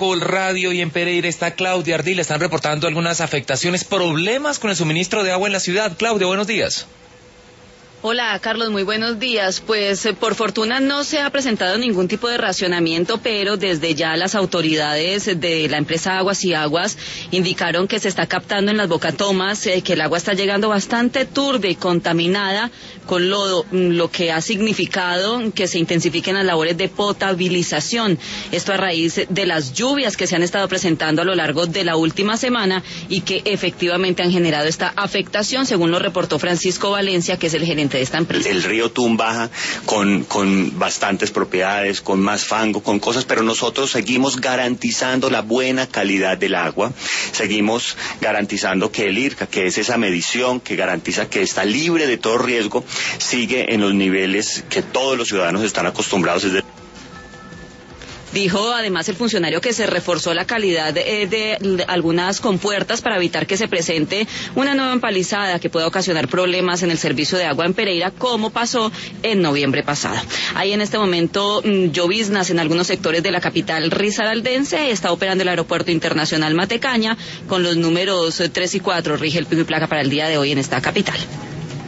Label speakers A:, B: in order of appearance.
A: Caracol Radio, y en Pereira está Claudia Ardila. Están reportando algunas afectaciones, problemas con el suministro de agua en la ciudad. Claudia, buenos días.
B: Hola, Carlos, muy buenos días. Pues por fortuna no se ha presentado ningún tipo de racionamiento, pero desde ya las autoridades de la empresa Aguas y Aguas indicaron que se está captando en las bocatomas, que el agua está llegando bastante turbia y contaminada, con lo que ha significado que se intensifiquen las labores de potabilización. Esto a raíz de las lluvias que se han estado presentando a lo largo de la última semana y que efectivamente han generado esta afectación, según lo reportó Francisco Valencia, que es el gerente de esta empresa.
C: El río Tunbaja con bastantes propiedades, con más fango, con cosas, pero nosotros seguimos garantizando la buena calidad del agua, seguimos garantizando que el IRCA, que es esa medición que garantiza que está libre de todo riesgo, sigue en los niveles que todos los ciudadanos están acostumbrados desde...
B: Dijo además el funcionario que se reforzó la calidad de algunas compuertas para evitar que se presente una nueva empalizada que pueda ocasionar problemas en el servicio de agua en Pereira, como pasó en noviembre pasado. Hay en este momento lloviznas en algunos sectores de la capital risaraldense. Está operando el aeropuerto internacional Matecaña con los números 3 y 4, rige el pico y placa para el día de hoy en esta capital.